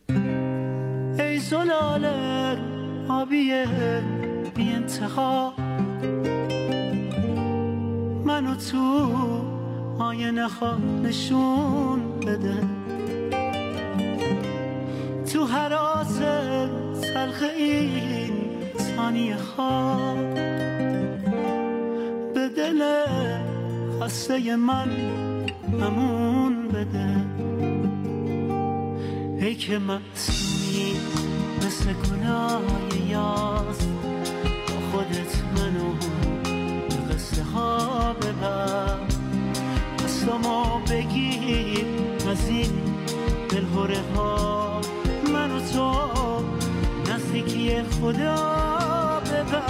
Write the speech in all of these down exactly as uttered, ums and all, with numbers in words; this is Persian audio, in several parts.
ای زلال آبی بی انتها، منو تو آینه ها نشون بده، تو حراس تلخ این ثانیه ها به دل خسته من امون بده. ای که معصومی مثل گناه یاس، با خودت منو به قصه ها ببر، دستامو بگیر از این دلهوره ها، منو تو نزدیکی خدا ببر.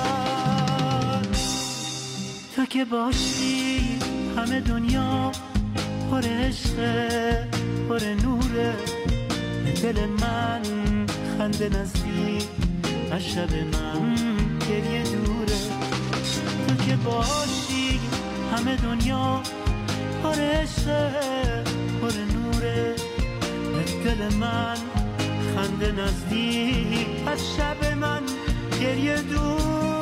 تو که باشی همه دنیا پر عشقه پر نوره، دل من خنده نزدیک از شب من گریه دوره. تو که باشی همه دنیا پر عشقه پر نوره، دل من خنده نزدیک از شب من گریه دوره.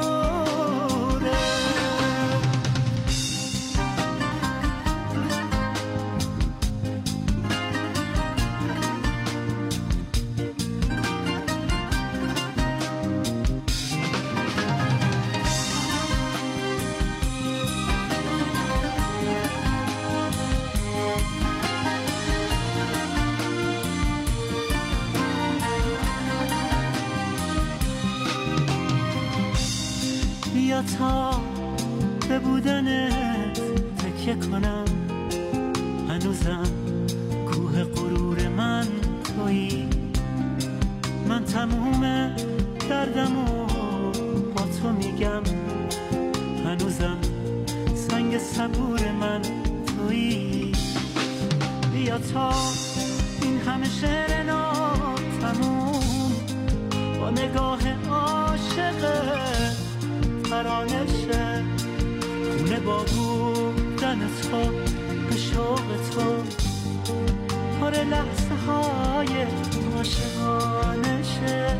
بیا تا به بودنت تکیه کنم، هنوزم کوه غرور من تویی، من تموم دردمو با تو میگم، هنوزم سنگ صبور من تویی. بیا تا این همه شعر ناتموم با نگاه عاشقه ترانشه، خونه با بودن تو به شوق تو پر لحظه های عاشقانشه.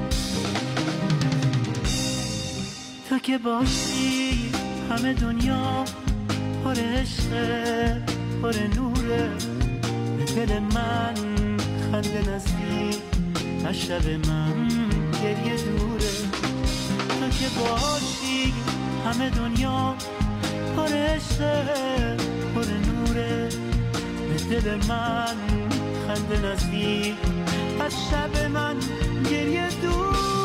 تو که باشی همه دنیا پر عشقه پر نوره، دل من خنده نزدیک از شب من گریه دوره. تو که باشی همه دنیا پر عشقه پر نوره، دل من خنده نزدیک از شب من گریه دوره.